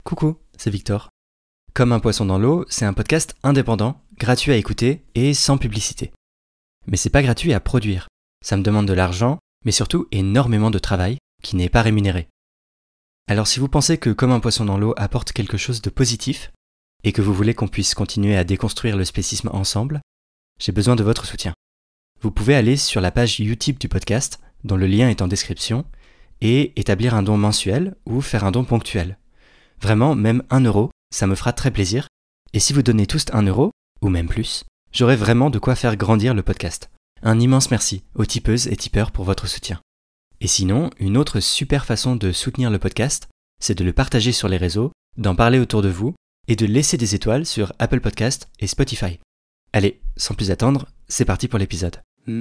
Coucou, c'est Victor. Comme un poisson dans l'eau, c'est un podcast indépendant, gratuit à écouter et sans publicité. Mais c'est pas gratuit à produire. Ça me demande de l'argent, mais surtout énormément de travail qui n'est pas rémunéré. Alors si vous pensez que Comme un poisson dans l'eau apporte quelque chose de positif et que vous voulez qu'on puisse continuer à déconstruire le spécisme ensemble, j'ai besoin de votre soutien. Vous pouvez aller sur la page Utip du podcast, dont le lien est en description, et établir un don mensuel ou faire un don ponctuel. Vraiment, même 1 euro, ça me fera très plaisir. Et si vous donnez tous 1 euro, ou même plus, j'aurai vraiment de quoi faire grandir le podcast. Un immense merci aux tipeuses et tipeurs pour votre soutien. Et sinon, une autre super façon de soutenir le podcast, c'est de le partager sur les réseaux, d'en parler autour de vous et de laisser des étoiles sur Apple Podcast et Spotify. Allez, sans plus attendre, c'est parti pour l'épisode.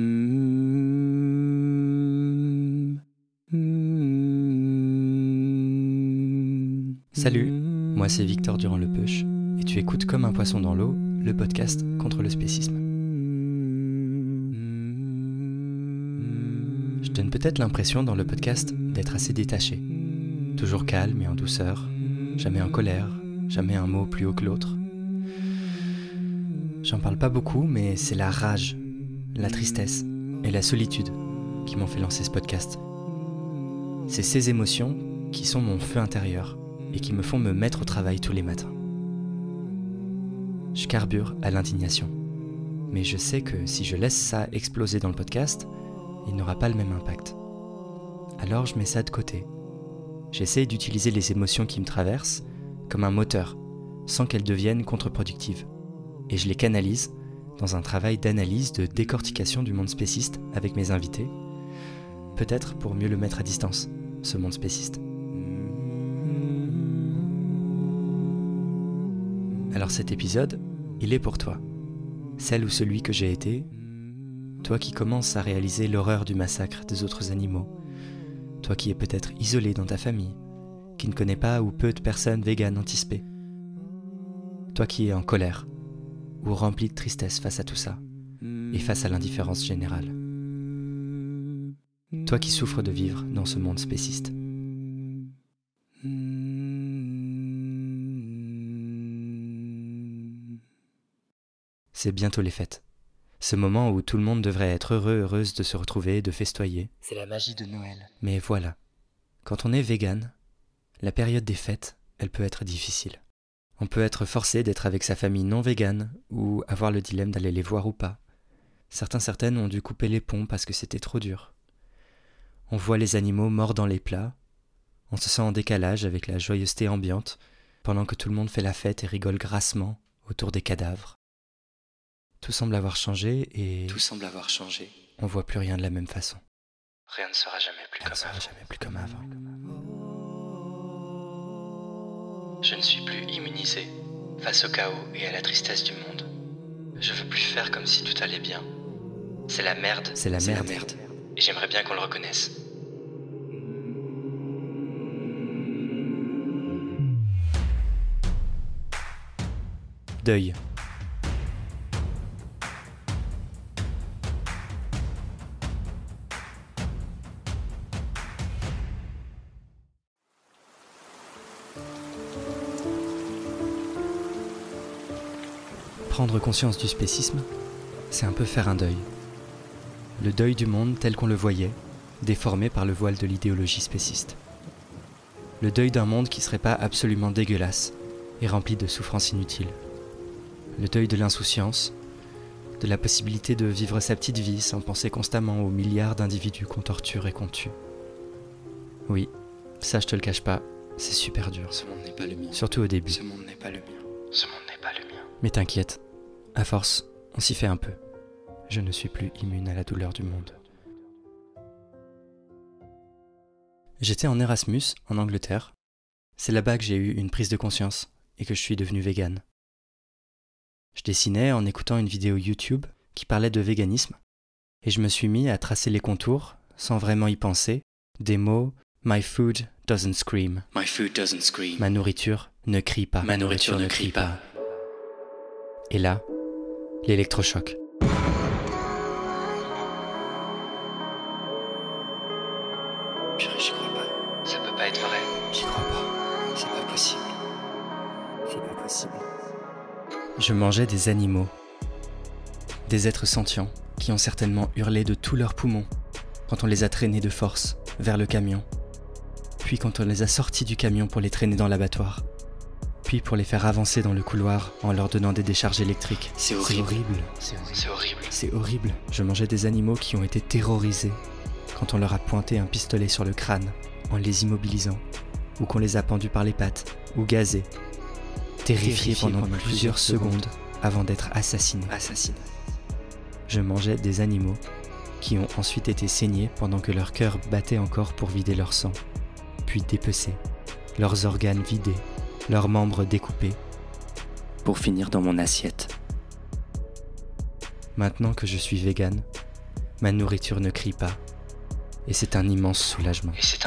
Salut, moi c'est Victor Durand Le Peuch et tu écoutes Comme un poisson dans l'eau, le podcast contre le spécisme. Je donne peut-être l'impression dans le podcast d'être assez détaché, toujours calme et en douceur, jamais en colère, jamais un mot plus haut que l'autre. J'en parle pas beaucoup, mais c'est la rage, la tristesse et la solitude qui m'ont fait lancer ce podcast. C'est ces émotions qui sont mon feu intérieur et qui me font me mettre au travail tous les matins. Je carbure à l'indignation, mais je sais que si je laisse ça exploser dans le podcast, il n'aura pas le même impact. Alors je mets ça de côté. J'essaye d'utiliser les émotions qui me traversent comme un moteur, sans qu'elles deviennent contre-productives. Et je les canalise dans un travail d'analyse, de décortication du monde spéciste avec mes invités, peut-être pour mieux le mettre à distance, ce monde spéciste. Alors cet épisode, il est pour toi. Celle ou celui que j'ai été, toi qui commences à réaliser l'horreur du massacre des autres animaux, toi qui es peut-être isolé dans ta famille, qui ne connaît pas ou peu de personnes véganes antispées, toi qui es en colère ou rempli de tristesse face à tout ça et face à l'indifférence générale, toi qui souffres de vivre dans ce monde spéciste. C'est bientôt les fêtes. Ce moment où tout le monde devrait être heureux, heureuse de se retrouver, de festoyer. C'est la magie de Noël. Mais voilà, quand on est vegan, la période des fêtes, elle peut être difficile. On peut être forcé d'être avec sa famille non végane ou avoir le dilemme d'aller les voir ou pas. Certaines ont dû couper les ponts parce que c'était trop dur. On voit les animaux morts dans les plats. On se sent en décalage avec la joyeuseté ambiante pendant que tout le monde fait la fête et rigole grassement autour des cadavres. Tout semble avoir changé et on voit plus rien de la même façon. Rien ne sera jamais plus comme avant. Je ne suis plus immunisé face au chaos et à la tristesse du monde. Je veux plus faire comme si tout allait bien. C'est la merde. Et j'aimerais bien qu'on le reconnaisse. Deuil. Prendre conscience du spécisme, c'est un peu faire un deuil. Le deuil du monde tel qu'on le voyait, déformé par le voile de l'idéologie spéciste. Le deuil d'un monde qui serait pas absolument dégueulasse et rempli de souffrances inutiles. Le deuil de l'insouciance, de la possibilité de vivre sa petite vie sans penser constamment aux milliards d'individus qu'on torture et qu'on tue. Oui, ça je te le cache pas, c'est super dur. Ce monde n'est pas le mien. Surtout au début. Ce monde n'est pas le mien. Mais t'inquiète, à force, on s'y fait un peu. Je ne suis plus immune à la douleur du monde. J'étais en Erasmus, en Angleterre. C'est là-bas que j'ai eu une prise de conscience et que je suis devenu vegan. Je dessinais en écoutant une vidéo YouTube qui parlait de véganisme et je me suis mis à tracer les contours, sans vraiment y penser, des mots « My food doesn't scream ». Ma nourriture ne crie pas. Et là, l'électrochoc. Purée, j'y crois pas. Ça peut pas être vrai. J'y crois pas. C'est pas possible. Je mangeais des animaux, des êtres sentients qui ont certainement hurlé de tous leurs poumons quand on les a traînés de force vers le camion, puis quand on les a sortis du camion pour les traîner dans l'abattoir, puis pour les faire avancer dans le couloir en leur donnant des décharges électriques. C'est horrible. C'est horrible. Je mangeais des animaux qui ont été terrorisés quand on leur a pointé un pistolet sur le crâne en les immobilisant, ou qu'on les a pendus par les pattes, ou gazés, terrifiés pendant plusieurs secondes avant d'être assassinés. Je mangeais des animaux qui ont ensuite été saignés pendant que leur cœur battait encore pour vider leur sang, puis dépecés, leurs organes vidés, leurs membres découpés, pour finir dans mon assiette. Maintenant que je suis végane, ma nourriture ne crie pas, et c'est un immense soulagement.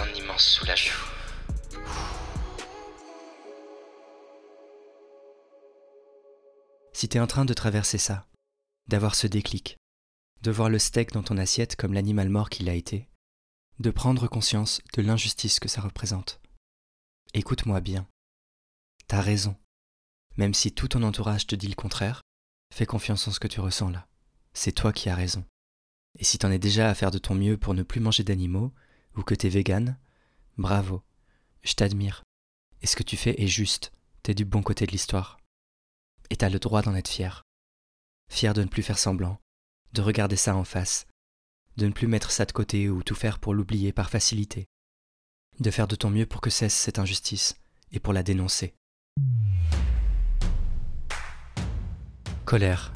Si t'es en train de traverser ça, d'avoir ce déclic, de voir le steak dans ton assiette comme l'animal mort qu'il a été, de prendre conscience de l'injustice que ça représente, écoute-moi bien. T'as raison. Même si tout ton entourage te dit le contraire, fais confiance en ce que tu ressens là. C'est toi qui as raison. Et si t'en es déjà à faire de ton mieux pour ne plus manger d'animaux, ou que t'es végane, bravo. Je t'admire. Et ce que tu fais est juste. T'es du bon côté de l'histoire. Et t'as le droit d'en être fier. Fier de ne plus faire semblant, de regarder ça en face, de ne plus mettre ça de côté ou tout faire pour l'oublier par facilité, de faire de ton mieux pour que cesse cette injustice et pour la dénoncer. Colère.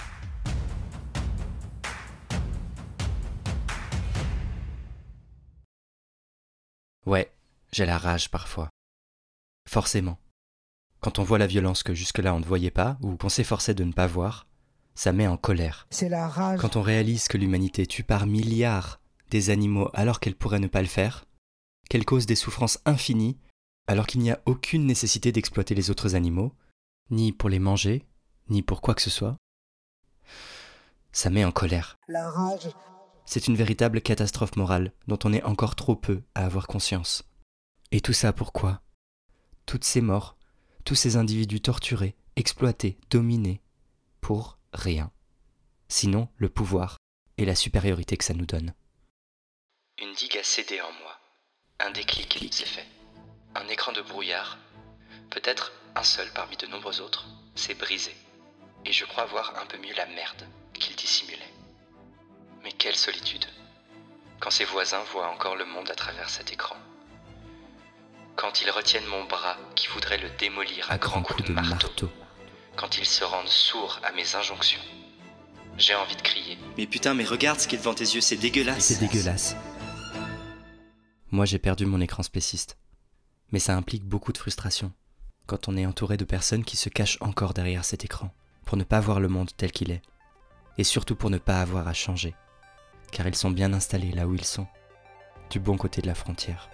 Ouais, j'ai la rage parfois. Forcément. Quand on voit la violence que jusque-là on ne voyait pas, ou qu'on s'efforçait de ne pas voir, ça met en colère. C'est la rage. Quand on réalise que l'humanité tue par milliards des animaux alors qu'elle pourrait ne pas le faire, qu'elle cause des souffrances infinies alors qu'il n'y a aucune nécessité d'exploiter les autres animaux, ni pour les manger, ni pour quoi que ce soit, ça met en colère. La rage. C'est une véritable catastrophe morale dont on est encore trop peu à avoir conscience. Et tout ça pourquoi ? Toutes ces morts, tous ces individus torturés, exploités, dominés, pour rien. Sinon le pouvoir et la supériorité que ça nous donne. Une digue a cédé en moi. Un déclic s'est fait. Un écran de brouillard, peut-être un seul parmi de nombreux autres, s'est brisé. Et je crois voir un peu mieux la merde qu'il dissimulait. Mais quelle solitude, quand ses voisins voient encore le monde à travers cet écran. Quand ils retiennent mon bras qui voudrait le démolir à grands coups de marteau. Quand ils se rendent sourds à mes injonctions. J'ai envie de crier. Mais putain, mais regarde ce qui est devant tes yeux, c'est dégueulasse. C'est dégueulasse. Moi j'ai perdu mon écran spéciste. Mais ça implique beaucoup de frustration, quand on est entouré de personnes qui se cachent encore derrière cet écran, pour ne pas voir le monde tel qu'il est. Et surtout pour ne pas avoir à changer. Car ils sont bien installés là où ils sont, du bon côté de la frontière.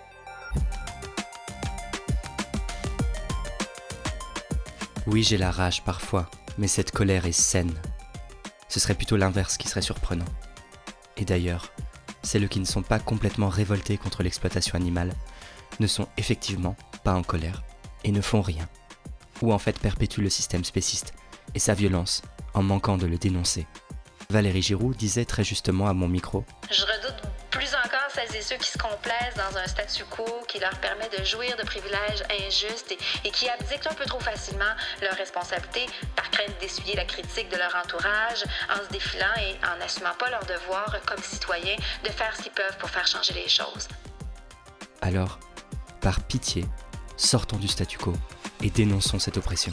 Oui, j'ai la rage parfois, mais cette colère est saine. Ce serait plutôt l'inverse qui serait surprenant. Et d'ailleurs, celles qui ne sont pas complètement révoltées contre l'exploitation animale ne sont effectivement pas en colère et ne font rien. Ou en fait perpétuent le système spéciste et sa violence en manquant de le dénoncer. Valérie Giroux disait très justement à mon micro: Je redoute plus encore celles et ceux qui se complaisent dans un statu quo qui leur permet de jouir de privilèges injustes et qui abdiquent un peu trop facilement leurs responsabilités par crainte d'essuyer la critique de leur entourage en se défilant et en n'assumant pas leur devoir comme citoyens de faire ce qu'ils peuvent pour faire changer les choses. Alors, par pitié, sortons du statu quo et dénonçons cette oppression.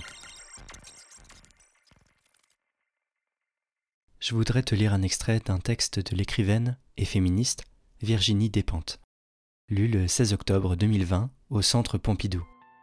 Je voudrais te lire un extrait d'un texte de l'écrivaine et féministe Virginie Despentes, lu le 16 octobre 2020 au Centre Pompidou.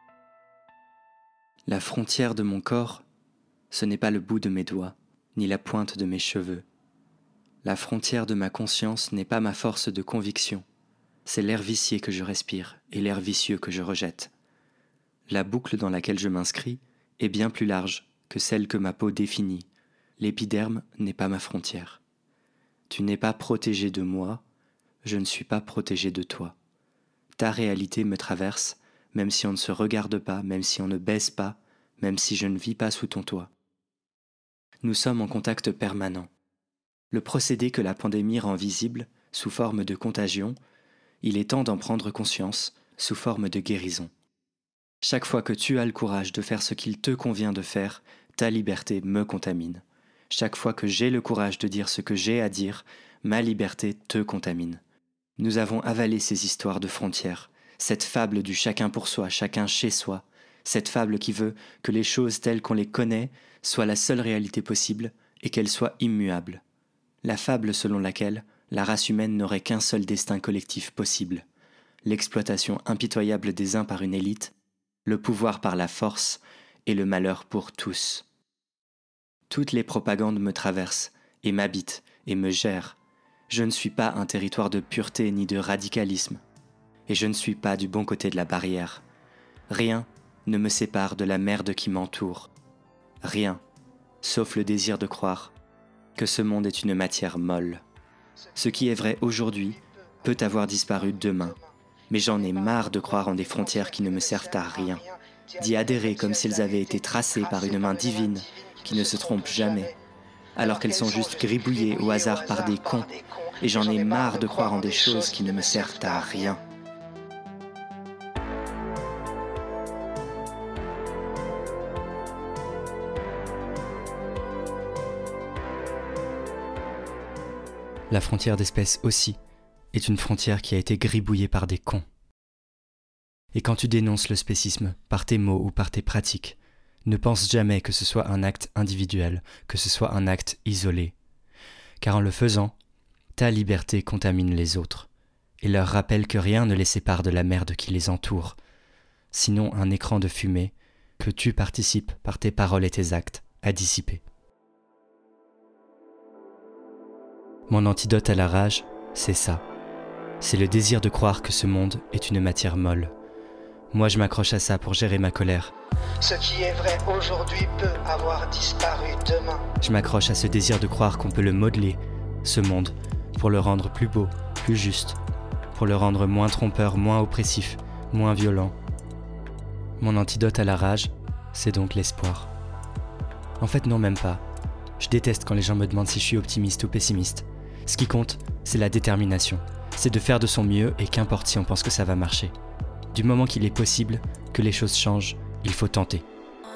La frontière de mon corps, ce n'est pas le bout de mes doigts, ni la pointe de mes cheveux. La frontière de ma conscience n'est pas ma force de conviction, c'est l'air vicié que je respire et l'air vicieux que je rejette. La boucle dans laquelle je m'inscris est bien plus large que celle que ma peau définit. L'épiderme n'est pas ma frontière. Tu n'es pas protégé de moi, je ne suis pas protégé de toi. Ta réalité me traverse, même si on ne se regarde pas, même si on ne baise pas, même si je ne vis pas sous ton toit. Nous sommes en contact permanent. Le procédé que la pandémie rend visible, sous forme de contagion, il est temps d'en prendre conscience, sous forme de guérison. Chaque fois que tu as le courage de faire ce qu'il te convient de faire, ta liberté me contamine. Chaque fois que j'ai le courage de dire ce que j'ai à dire, ma liberté te contamine. Nous avons avalé ces histoires de frontières, cette fable du chacun pour soi, chacun chez soi, cette fable qui veut que les choses telles qu'on les connaît soient la seule réalité possible et qu'elles soient immuables. La fable selon laquelle la race humaine n'aurait qu'un seul destin collectif possible, l'exploitation impitoyable des uns par une élite, le pouvoir par la force et le malheur pour tous. Toutes les propagandes me traversent et m'habitent et me gèrent. Je ne suis pas un territoire de pureté ni de radicalisme. Et je ne suis pas du bon côté de la barrière. Rien ne me sépare de la merde qui m'entoure. Rien, sauf le désir de croire que ce monde est une matière molle. Ce qui est vrai aujourd'hui peut avoir disparu demain. Mais j'en ai marre de croire en des frontières qui ne me servent à rien, d'y adhérer comme si elles avaient été tracées par une main divine qui ne se trompe jamais, alors qu'elles sont juste gribouillées au hasard par des cons, et j'en ai marre de croire en des choses qui ne me servent à rien. La frontière d'espèce aussi est une frontière qui a été gribouillée par des cons. Et quand tu dénonces le spécisme, par tes mots ou par tes pratiques, ne pense jamais que ce soit un acte individuel, que ce soit un acte isolé. Car en le faisant, ta liberté contamine les autres, et leur rappelle que rien ne les sépare de la merde qui les entoure, sinon un écran de fumée que tu participes par tes paroles et tes actes à dissiper. Mon antidote à la rage, c'est ça. C'est le désir de croire que ce monde est une matière molle. Moi, je m'accroche à ça pour gérer ma colère. Ce qui est vrai aujourd'hui peut avoir disparu demain. Je m'accroche à ce désir de croire qu'on peut le modeler, ce monde, pour le rendre plus beau, plus juste, pour le rendre moins trompeur, moins oppressif, moins violent. Mon antidote à la rage, c'est donc l'espoir. En fait, non, même pas. Je déteste quand les gens me demandent si je suis optimiste ou pessimiste. Ce qui compte, c'est la détermination. C'est de faire de son mieux et qu'importe si on pense que ça va marcher. Du moment qu'il est possible que les choses changent, il faut tenter.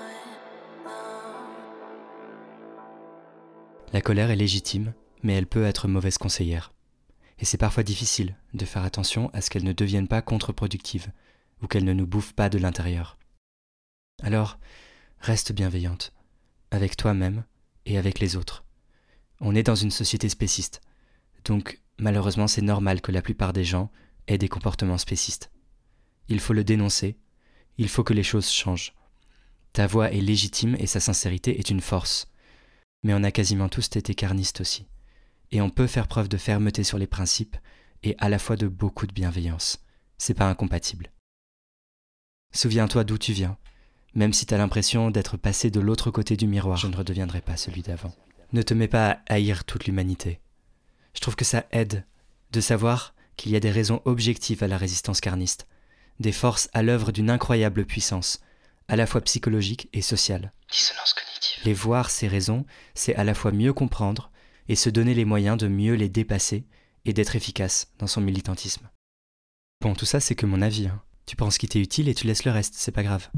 La colère est légitime, mais elle peut être mauvaise conseillère. Et c'est parfois difficile de faire attention à ce qu'elle ne devienne pas contre-productive ou qu'elle ne nous bouffe pas de l'intérieur. Alors, reste bienveillante, avec toi-même et avec les autres. On est dans une société spéciste, donc malheureusement c'est normal que la plupart des gens aient des comportements spécistes. Il faut le dénoncer, il faut que les choses changent. Ta voix est légitime et sa sincérité est une force. Mais on a quasiment tous été carnistes aussi. Et on peut faire preuve de fermeté sur les principes et à la fois de beaucoup de bienveillance. C'est pas incompatible. Souviens-toi d'où tu viens. Même si t'as l'impression d'être passé de l'autre côté du miroir, je ne redeviendrai pas celui d'avant. Ne te mets pas à haïr toute l'humanité. Je trouve que ça aide de savoir qu'il y a des raisons objectives à la résistance carniste, des forces à l'œuvre d'une incroyable puissance, à la fois psychologique et sociale. Dissonance cognitive. Les voir, ces raisons, c'est à la fois mieux comprendre et se donner les moyens de mieux les dépasser et d'être efficace dans son militantisme. Bon, tout ça, c'est que mon avis, hein. Tu penses qu'il t'est utile et tu laisses le reste, c'est pas grave.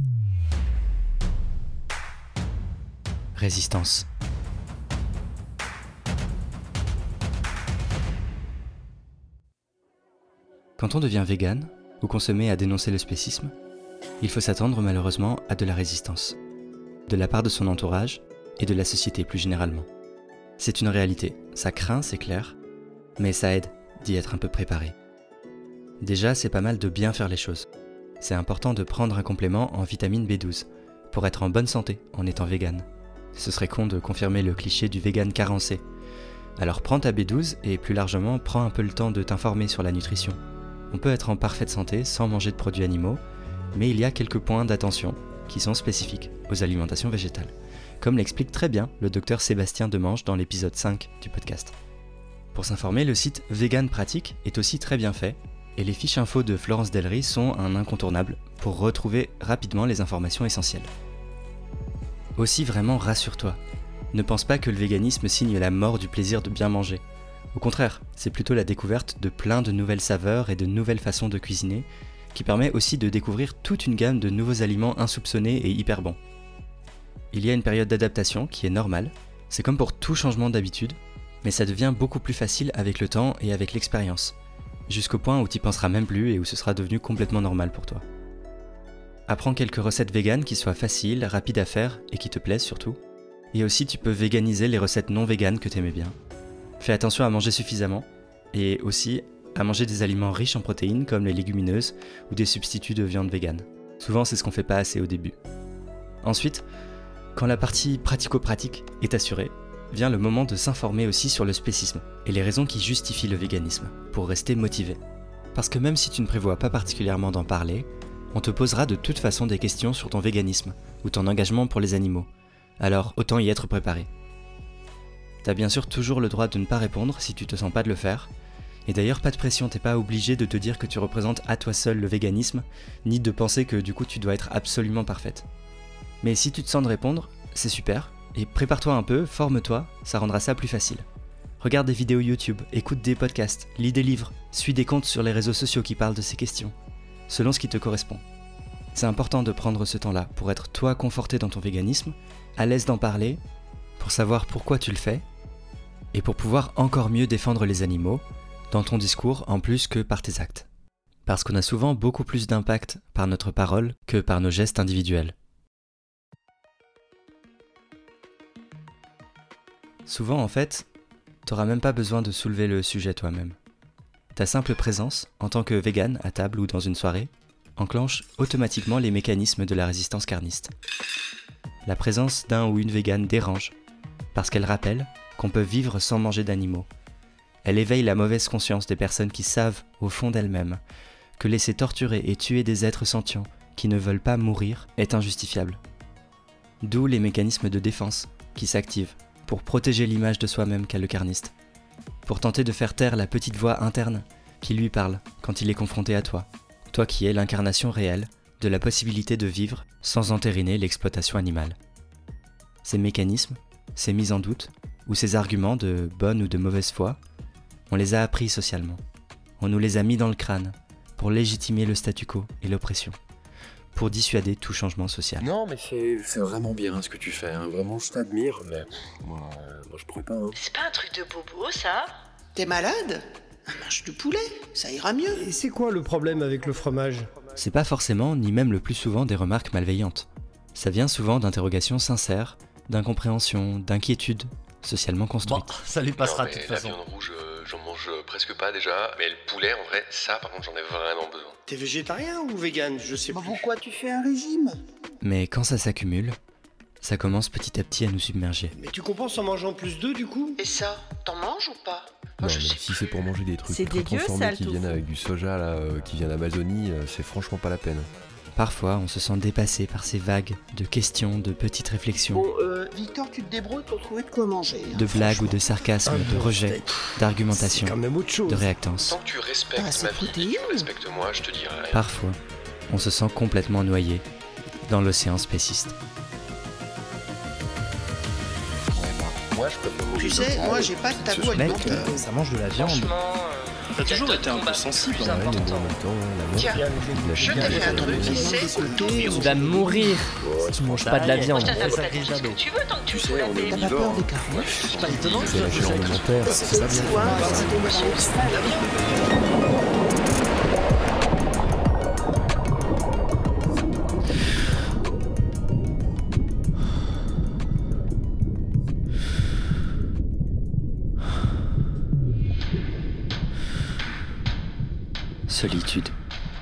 Résistance. Quand on devient vegan, ou qu'on se met à dénoncer le spécisme, il faut s'attendre malheureusement à de la résistance, de la part de son entourage et de la société plus généralement. C'est une réalité, ça craint, c'est clair, mais ça aide d'y être un peu préparé. Déjà, c'est pas mal de bien faire les choses. C'est important de prendre un complément en vitamine B12 pour être en bonne santé en étant vegan. Ce serait con de confirmer le cliché du vegan carencé. Alors prends ta B12 et plus largement, prends un peu le temps de t'informer sur la nutrition. On peut être en parfaite santé sans manger de produits animaux, mais il y a quelques points d'attention qui sont spécifiques aux alimentations végétales, comme l'explique très bien le docteur Sébastien Demange dans l'épisode 5 du podcast. Pour s'informer, le site Vegan Pratique est aussi très bien fait, et les fiches infos de Florence Delry sont un incontournable pour retrouver rapidement les informations essentielles. Aussi vraiment rassure-toi. Ne pense pas que le véganisme signe la mort du plaisir de bien manger. Au contraire, c'est plutôt la découverte de plein de nouvelles saveurs et de nouvelles façons de cuisiner, qui permet aussi de découvrir toute une gamme de nouveaux aliments insoupçonnés et hyper bons. Il y a une période d'adaptation qui est normale, c'est comme pour tout changement d'habitude, mais ça devient beaucoup plus facile avec le temps et avec l'expérience, jusqu'au point où tu n'y penseras même plus et où ce sera devenu complètement normal pour toi. Apprends quelques recettes véganes qui soient faciles, rapides à faire et qui te plaisent surtout. Et aussi tu peux véganiser les recettes non véganes que tu aimais bien. Fais attention à manger suffisamment et aussi à manger des aliments riches en protéines comme les légumineuses ou des substituts de viande végane. Souvent c'est ce qu'on fait pas assez au début. Ensuite, quand la partie pratico-pratique est assurée, vient le moment de s'informer aussi sur le spécisme et les raisons qui justifient le véganisme pour rester motivé. Parce que même si tu ne prévois pas particulièrement d'en parler, on te posera de toute façon des questions sur ton véganisme ou ton engagement pour les animaux, alors autant y être préparé. T'as bien sûr toujours le droit de ne pas répondre si tu te sens pas de le faire, et d'ailleurs pas de pression, t'es pas obligé de te dire que tu représentes à toi seul le véganisme, ni de penser que du coup tu dois être absolument parfaite. Mais si tu te sens de répondre, c'est super, et prépare-toi un peu, forme-toi, ça rendra ça plus facile. Regarde des vidéos YouTube, écoute des podcasts, lis des livres, suis des comptes sur les réseaux sociaux qui parlent de ces questions, selon ce qui te correspond. C'est important de prendre ce temps-là pour être toi conforté dans ton véganisme, à l'aise d'en parler, pour savoir pourquoi tu le fais, et pour pouvoir encore mieux défendre les animaux, dans ton discours en plus que par tes actes. Parce qu'on a souvent beaucoup plus d'impact par notre parole que par nos gestes individuels. Souvent en fait, t'auras même pas besoin de soulever le sujet toi-même. Ta simple présence, en tant que végane à table ou dans une soirée, enclenche automatiquement les mécanismes de la résistance carniste. La présence d'un ou une végane dérange, parce qu'elle rappelle qu'on peut vivre sans manger d'animaux. Elle éveille la mauvaise conscience des personnes qui savent, au fond d'elles-mêmes, que laisser torturer et tuer des êtres sentients qui ne veulent pas mourir est injustifiable. D'où les mécanismes de défense qui s'activent pour protéger l'image de soi-même qu'a le carniste, pour tenter de faire taire la petite voix interne qui lui parle quand il est confronté à toi, toi qui es l'incarnation réelle de la possibilité de vivre sans entériner l'exploitation animale. Ces mécanismes, ces mises en doute, ou ces arguments de bonne ou de mauvaise foi, on les a appris socialement. On nous les a mis dans le crâne pour légitimer le statu quo et l'oppression, pour dissuader tout changement social. Non, mais c'est vraiment bien ce que tu fais, hein. Vraiment je t'admire, mais moi je pourrais pas. Hein. C'est pas un truc de bobo ça? T'es malade? Mange du poulet, ça ira mieux. Et c'est quoi le problème avec le fromage? C'est pas forcément, ni même le plus souvent, des remarques malveillantes. Ça vient souvent d'interrogations sincères, d'incompréhension, d'inquiétudes, socialement construites. Bon, ça lui passera Non, de toute la façon. viande rouge, j'en mange presque pas déjà, mais le poulet en vrai, ça par contre j'en ai vraiment besoin. T'es végétarien ou vegan? Je sais Mais plus. pourquoi tu fais un régime? Mais quand ça s'accumule, ça commence petit à petit à nous submerger. Mais tu compenses en mangeant plus d'œufs du coup? Et ça, t'en manges ou pas? Non, Je mais sais si c'est pour manger des trucs C'est très dégueu, transformés ça, le qui tofu. viennent avec du soja là, qui vient d'Amazonie, c'est franchement pas la peine. Parfois, on se sent dépassé par ces vagues de questions, de petites réflexions, Bon, Victor, tu te débrouilles pour trouver de quoi manger. hein, de blagues ou franchement. de sarcasme, de rejet, d'argumentation, C'est quand même autre chose. de réactance. Tant que tu respectes Ah, c'est ma vie et que protéine. tu respectes moi, je te dirai rien. Parfois, on se sent complètement noyé dans l'océan spéciste. Moi je peux pas manger Tu de sais, poulet. moi j'ai pas de tabou Mec, alimentaire. ça mange de la viande. T'as toujours été un peu sensible. Ouais, mais bon, en même temps, la Tiens, viande, je t'ai fait un truc qui c'est autour. Tu vas mourir si tu manges pas de la viande. T'as Ça fait grille ce que d'ado. tu veux tant que tu Tu sais, fous la on est tête. T'as pas peur des carottes? C'est pas étonnant que c'est la chaîne alimentaire, c'est pas bien. Quoi? C'est la viande. Solitude.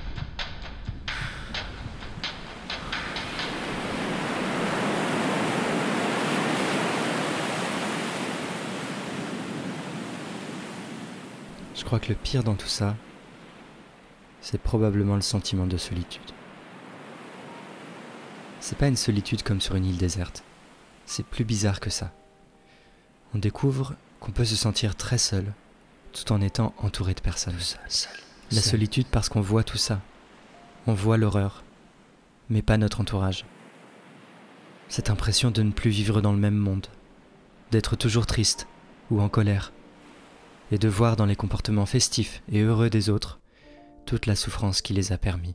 Je crois que le pire dans tout ça, c'est probablement le sentiment de solitude. C'est pas une solitude comme sur une île déserte. C'est plus bizarre que ça. On découvre qu'on peut se sentir très seul, tout en étant entouré de personnes. La solitude parce qu'on voit tout ça. On voit l'horreur, mais pas notre entourage. Cette impression de ne plus vivre dans le même monde, d'être toujours triste ou en colère, et de voir dans les comportements festifs et heureux des autres toute la souffrance qui les a permis.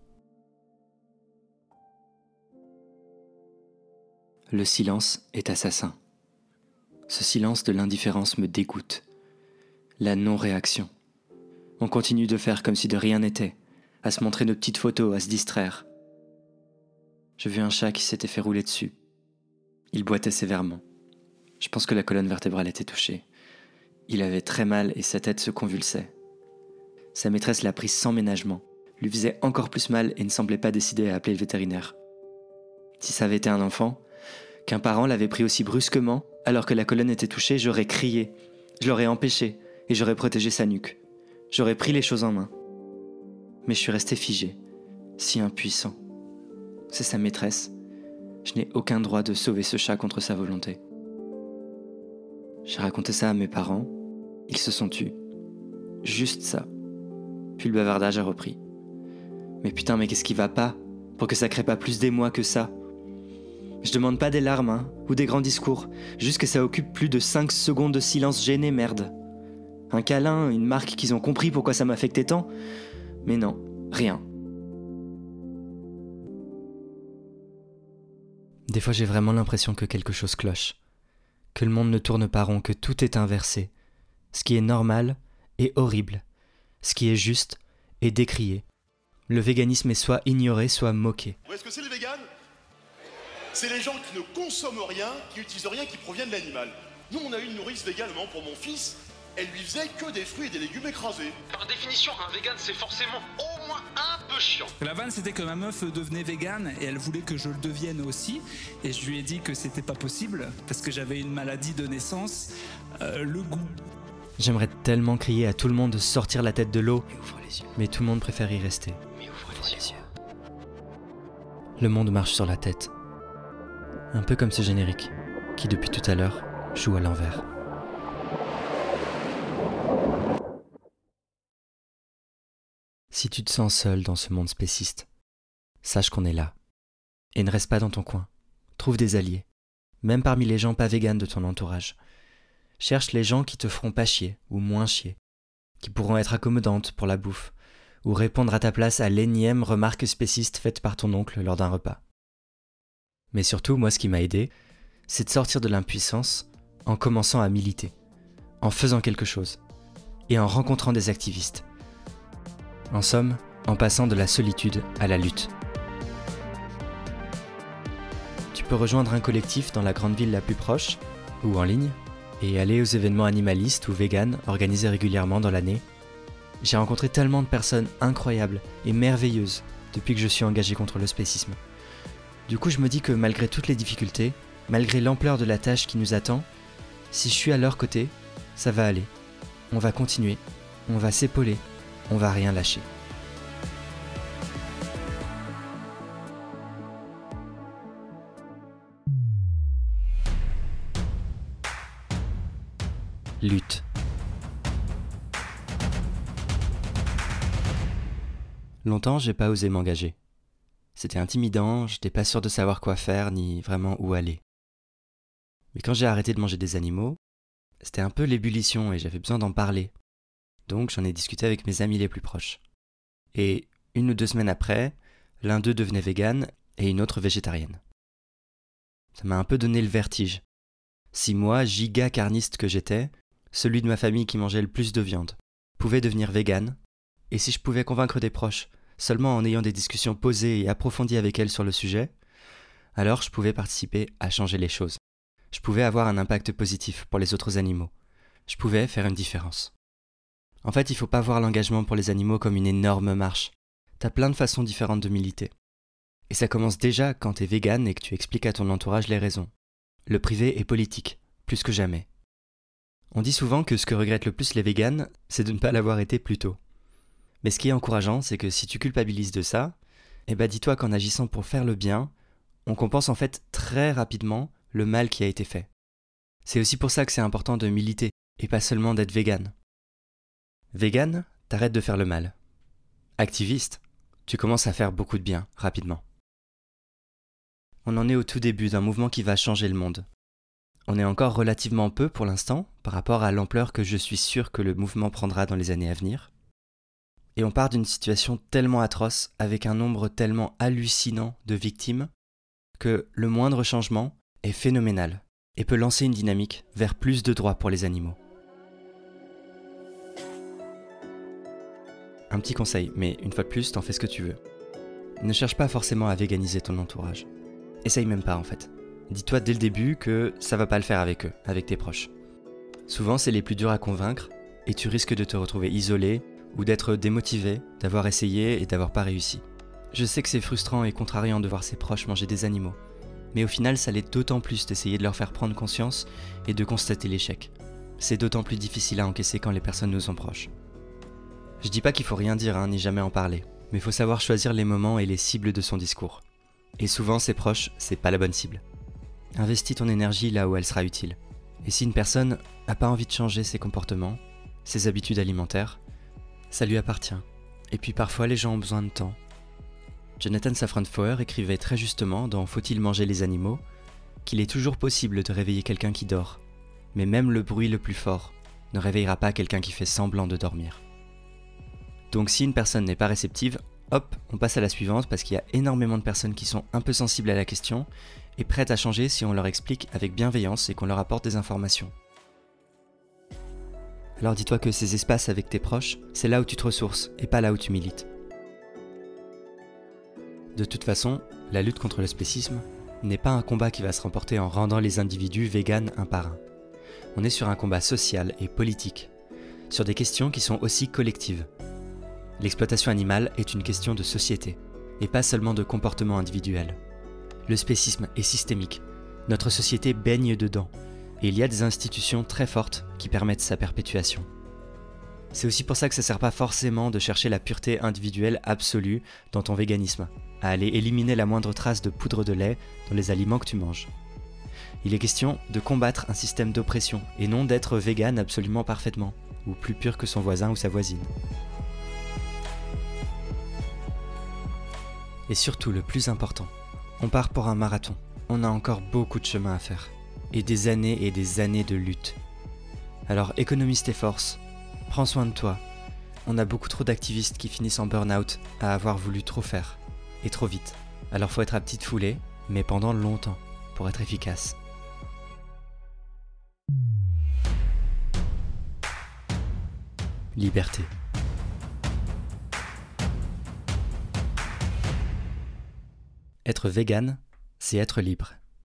Le silence est assassin. Ce silence de l'indifférence me dégoûte. La non-réaction. On continue de faire comme si de rien n'était, à se montrer nos petites photos, à se distraire. J'ai vu un chat qui s'était fait rouler dessus. Il boitait sévèrement. Je pense que la colonne vertébrale était touchée. Il avait très mal et sa tête se convulsait. Sa maîtresse l'a pris sans ménagement, lui faisait encore plus mal et ne semblait pas décidée à appeler le vétérinaire. Si ça avait été un enfant, qu'un parent l'avait pris aussi brusquement, alors que la colonne était touchée, j'aurais crié, je l'aurais empêché et j'aurais protégé sa nuque. J'aurais pris les choses en main. Mais je suis resté figé, si impuissant. C'est sa maîtresse. Je n'ai aucun droit de sauver ce chat contre sa volonté. J'ai raconté ça à mes parents, ils se sont tus. Juste ça. Puis le bavardage a repris. Mais putain, mais qu'est-ce qui va pas pour que ça crée pas plus d'émoi que ça? Je demande pas des larmes, ou des grands discours, juste que ça occupe plus de 5 secondes de silence gêné, merde. Un câlin, une marque qu'ils ont compris pourquoi ça m'affectait tant, mais non, rien. Des fois j'ai vraiment l'impression que quelque chose cloche, que le monde ne tourne pas rond, que tout est inversé. Ce qui est normal est horrible, ce qui est juste est décrié. Le véganisme est soit ignoré, soit moqué. Vous voyez ce que c'est le vegan? C'est les gens qui ne consomment rien, qui n'utilisent rien qui provient de l'animal. Nous, on a eu une nourrice végane pour mon fils. Elle lui faisait que des fruits et des légumes écrasés. Par définition, un vegan, c'est forcément au moins un peu chiant. La vanne, c'était que ma meuf devenait végane et elle voulait que je le devienne aussi. Et je lui ai dit que c'était pas possible parce que j'avais une maladie de naissance, le goût. J'aimerais tellement crier à tout le monde de sortir la tête de l'eau, mais tout le monde préfère y rester. Le monde marche sur la tête. Un peu comme ce générique, qui depuis tout à l'heure joue à l'envers. Si tu te sens seul dans ce monde spéciste, sache qu'on est là. Et ne reste pas dans ton coin. Trouve des alliés, même parmi les gens pas véganes de ton entourage. Cherche les gens qui te feront pas chier, ou moins chier, qui pourront être accommodantes pour la bouffe, ou répondre à ta place à l'énième remarque spéciste faite par ton oncle lors d'un repas. Mais surtout, moi ce qui m'a aidé, c'est de sortir de l'impuissance en commençant à militer, en faisant quelque chose, et en rencontrant des activistes. En somme, en passant de la solitude à la lutte. Tu peux rejoindre un collectif dans la grande ville la plus proche, ou en ligne, et aller aux événements animalistes ou véganes organisés régulièrement dans l'année. J'ai rencontré tellement de personnes incroyables et merveilleuses depuis que je suis engagé contre le spécisme. Du coup, je me dis que malgré toutes les difficultés, malgré l'ampleur de la tâche qui nous attend, si je suis à leur côté, ça va aller. On va continuer, on va s'épauler, on va rien lâcher. Lutte. Longtemps, j'ai pas osé m'engager. C'était intimidant, j'étais pas sûr de savoir quoi faire ni vraiment où aller. Mais quand j'ai arrêté de manger des animaux, c'était un peu l'ébullition et j'avais besoin d'en parler. Donc j'en ai discuté avec mes amis les plus proches. Et 1 ou 2 semaines après, l'un d'eux devenait vegan et une autre végétarienne. Ça m'a un peu donné le vertige. Si moi, giga carniste que j'étais, celui de ma famille qui mangeait le plus de viande, pouvait devenir vegan, et si je pouvais convaincre des proches seulement en ayant des discussions posées et approfondies avec elles sur le sujet, alors je pouvais participer à changer les choses. Je pouvais avoir un impact positif pour les autres animaux. Je pouvais faire une différence. En fait, il faut pas voir l'engagement pour les animaux comme une énorme marche. T'as plein de façons différentes de militer. Et ça commence déjà quand t'es vegan et que tu expliques à ton entourage les raisons. Le privé est politique, plus que jamais. On dit souvent que ce que regrettent le plus les véganes, c'est de ne pas l'avoir été plus tôt. Mais ce qui est encourageant, c'est que si tu culpabilises de ça, dis-toi qu'en agissant pour faire le bien, on compense en fait très rapidement le mal qui a été fait. C'est aussi pour ça que c'est important de militer, et pas seulement d'être vegan. Vegan, t'arrêtes de faire le mal. Activiste, tu commences à faire beaucoup de bien, rapidement. On en est au tout début d'un mouvement qui va changer le monde. On est encore relativement peu pour l'instant, par rapport à l'ampleur que je suis sûr que le mouvement prendra dans les années à venir. Et on part d'une situation tellement atroce, avec un nombre tellement hallucinant de victimes, que le moindre changement est phénoménal et peut lancer une dynamique vers plus de droits pour les animaux. Un petit conseil, mais une fois de plus, t'en fais ce que tu veux. Ne cherche pas forcément à véganiser ton entourage. Essaye même pas en fait. Dis-toi dès le début que ça va pas le faire avec eux, avec tes proches. Souvent c'est les plus durs à convaincre et tu risques de te retrouver isolé ou d'être démotivé, d'avoir essayé et d'avoir pas réussi. Je sais que c'est frustrant et contrariant de voir ses proches manger des animaux, mais au final ça l'est d'autant plus d'essayer de leur faire prendre conscience et de constater l'échec. C'est d'autant plus difficile à encaisser quand les personnes nous sont proches. Je dis pas qu'il faut rien dire ni jamais en parler, mais il faut savoir choisir les moments et les cibles de son discours. Et souvent ses proches, c'est pas la bonne cible. Investis ton énergie là où elle sera utile. Et si une personne n'a pas envie de changer ses comportements, ses habitudes alimentaires, ça lui appartient. Et puis parfois les gens ont besoin de temps. Jonathan Safran Foer écrivait très justement dans Faut-il manger les animaux qu'il est toujours possible de réveiller quelqu'un qui dort, mais même le bruit le plus fort ne réveillera pas quelqu'un qui fait semblant de dormir. Donc si une personne n'est pas réceptive, hop, on passe à la suivante parce qu'il y a énormément de personnes qui sont un peu sensibles à la question et prêtes à changer si on leur explique avec bienveillance et qu'on leur apporte des informations. Alors dis-toi que ces espaces avec tes proches, c'est là où tu te ressources et pas là où tu milites. De toute façon, la lutte contre le spécisme n'est pas un combat qui va se remporter en rendant les individus véganes un par un. On est sur un combat social et politique, sur des questions qui sont aussi collectives. L'exploitation animale est une question de société, et pas seulement de comportement individuel. Le spécisme est systémique, notre société baigne dedans, et il y a des institutions très fortes qui permettent sa perpétuation. C'est aussi pour ça que ça ne sert pas forcément de chercher la pureté individuelle absolue dans ton véganisme, à aller éliminer la moindre trace de poudre de lait dans les aliments que tu manges. Il est question de combattre un système d'oppression, et non d'être végane absolument parfaitement, ou plus pur que son voisin ou sa voisine. Et surtout le plus important, on part pour un marathon. On a encore beaucoup de chemin à faire. Et des années de lutte. Alors économise tes forces, prends soin de toi. On a beaucoup trop d'activistes qui finissent en burn-out à avoir voulu trop faire. Et trop vite. Alors faut être à petite foulée, mais pendant longtemps, pour être efficace. Liberté. Être vegan, c'est être libre.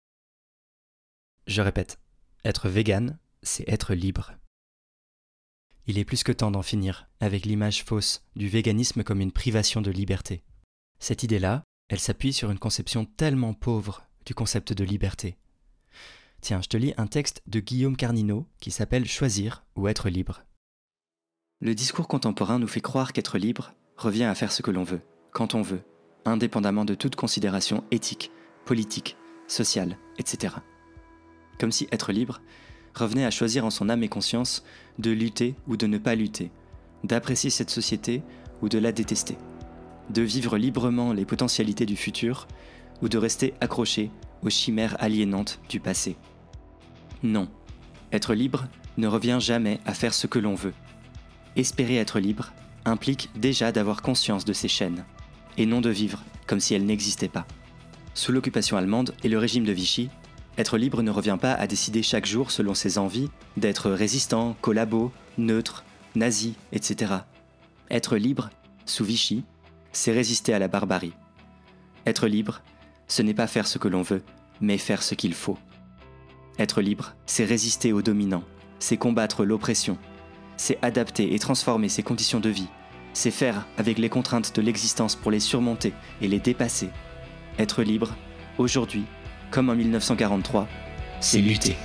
Je répète, être vegan, c'est être libre. Il est plus que temps d'en finir avec l'image fausse du véganisme comme une privation de liberté. Cette idée-là, elle s'appuie sur une conception tellement pauvre du concept de liberté. Tiens, je te lis un texte de Guillaume Carnineau qui s'appelle « Choisir ou être libre ». Le discours contemporain nous fait croire qu'être libre revient à faire ce que l'on veut, quand on veut, indépendamment de toute considération éthique, politique, sociale, etc. Comme si être libre revenait à choisir en son âme et conscience de lutter ou de ne pas lutter, d'apprécier cette société ou de la détester, de vivre librement les potentialités du futur ou de rester accroché aux chimères aliénantes du passé. Non, être libre ne revient jamais à faire ce que l'on veut. Espérer être libre implique déjà d'avoir conscience de ses chaînes, et non de vivre comme si elles n'existaient pas. Sous l'occupation allemande et le régime de Vichy, être libre ne revient pas à décider chaque jour selon ses envies d'être résistant, collabo, neutre, nazi, etc. Être libre, sous Vichy, c'est résister à la barbarie. Être libre, ce n'est pas faire ce que l'on veut, mais faire ce qu'il faut. Être libre, c'est résister aux dominants, c'est combattre l'oppression, c'est adapter et transformer ses conditions de vie, c'est faire avec les contraintes de l'existence pour les surmonter et les dépasser. Être libre, aujourd'hui, comme en 1943, c'est lutter.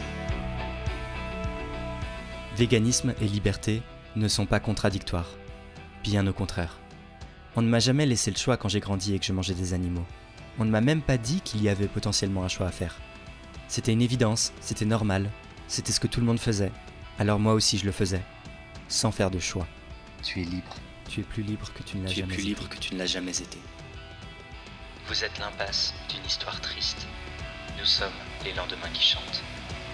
Véganisme et liberté ne sont pas contradictoires. Bien au contraire. On ne m'a jamais laissé le choix quand j'ai grandi et que je mangeais des animaux. On ne m'a même pas dit qu'il y avait potentiellement un choix à faire. C'était une évidence, c'était normal, c'était ce que tout le monde faisait. Alors moi aussi je le faisais, sans faire de choix. Tu es libre. Tu es plus libre que tu ne l'as jamais été. Tu es plus libre que tu ne l'as jamais été. Vous êtes l'impasse d'une histoire triste. Nous sommes les lendemains qui chantent.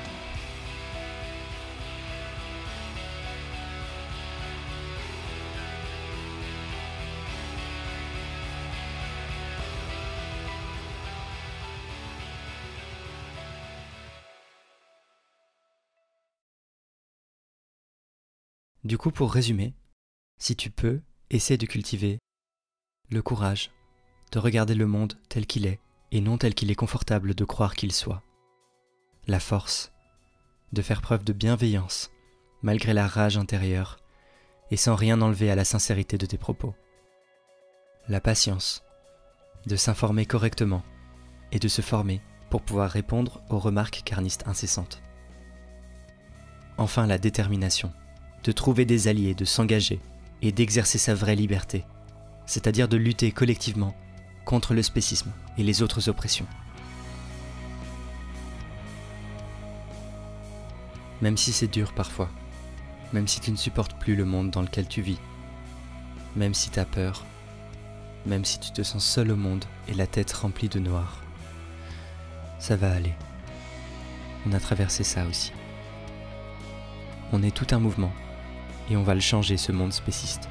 Du coup, pour résumer, si tu peux, essaie de cultiver le courage de regarder le monde tel qu'il est et non tel qu'il est confortable de croire qu'il soit. La force de faire preuve de bienveillance malgré la rage intérieure et sans rien enlever à la sincérité de tes propos. La patience de s'informer correctement et de se former pour pouvoir répondre aux remarques carnistes incessantes. Enfin, la détermination de trouver des alliés, de s'engager et d'exercer sa vraie liberté, c'est-à-dire de lutter collectivement contre le spécisme et les autres oppressions. Même si c'est dur parfois, même si tu ne supportes plus le monde dans lequel tu vis, même si tu as peur, même si tu te sens seul au monde et la tête remplie de noir, ça va aller. On a traversé ça aussi. On est tout un mouvement et on va le changer, ce monde spéciste.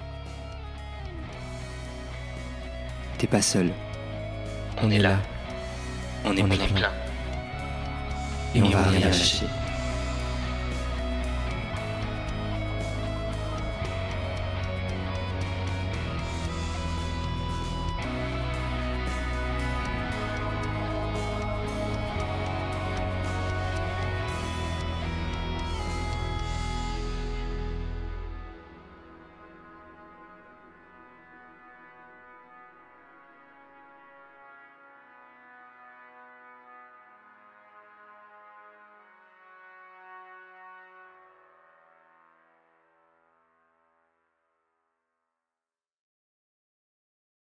T'es pas seul. On est là. On est plein. Et on va rien lâcher.